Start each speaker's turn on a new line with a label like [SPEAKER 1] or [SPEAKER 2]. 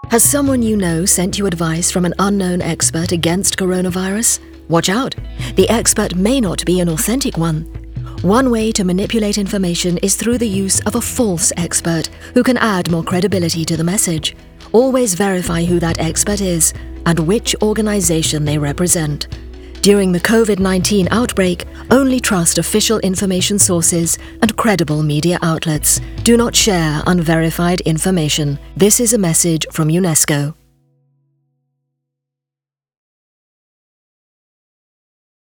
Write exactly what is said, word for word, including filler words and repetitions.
[SPEAKER 1] Has someone you know sent you advice from an unknown expert against coronavirus? Watch out! The expert may not be an authentic one. One way to manipulate information is through the use of a false expert who can add more credibility to the message. Always verify who that expert is and which organization they represent. During the COVID nineteen outbreak, only trust official information sources and credible media outlets. Do not share unverified information. This is a message from UNESCO.